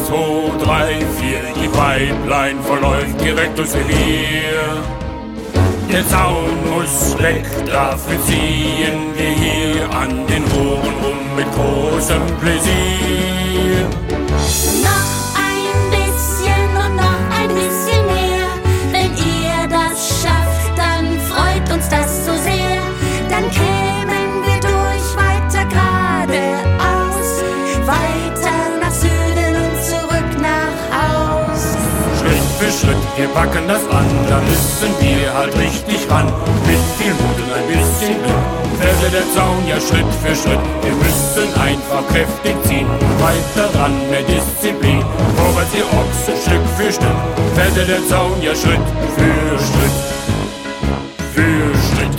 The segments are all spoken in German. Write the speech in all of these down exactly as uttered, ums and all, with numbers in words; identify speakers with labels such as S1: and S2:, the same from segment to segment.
S1: zwei, drei, vier, die Pipeline verläuft direkt durchs Revier. Der Zaun muss weg, dafür ziehen wir hier an den Rohren rum mit großem Pläsier.
S2: Noch ein bisschen und noch ein bisschen mehr. Wenn ihr das schafft, dann freut uns das so sehr. Dann kämen wir durch weiter geradeaus, weiter nach Süden und zurück nach Haus.
S1: Schritt für Schritt, wir packen das an, da müssen wir halt richtig ran. Mit viel Mut und ein bisschen Glück fällt der Zaun ja Schritt für Schritt. Wir müssen einfach kräftig ziehen, weiter ran, mehr Disziplin. Vorwärts ihr Ochsen, Stück für Stück fällt der Zaun ja Schritt für Schritt, für Schritt.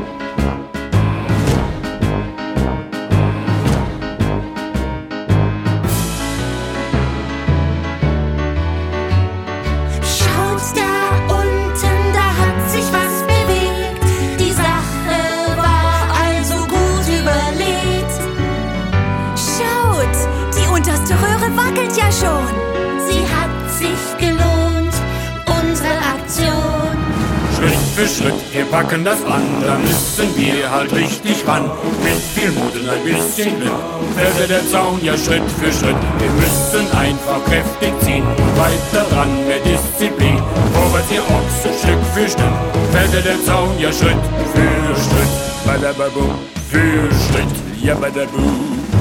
S2: Unterste Röhre wackelt ja schon. Sie hat sich gelohnt, unsere Aktion.
S1: Schritt für Schritt, wir packen das an, da müssen wir halt richtig ran. Mit viel Mut und ein bisschen Glück fällt der Zaun ja Schritt für Schritt. Wir müssen einfach kräftig ziehen, weiter ran, mehr Disziplin. Vorwärts ihr Ochsen, Stück für Stück fällt der Zaun ja Schritt für Schritt. Badababu, für Schritt, ja badabu.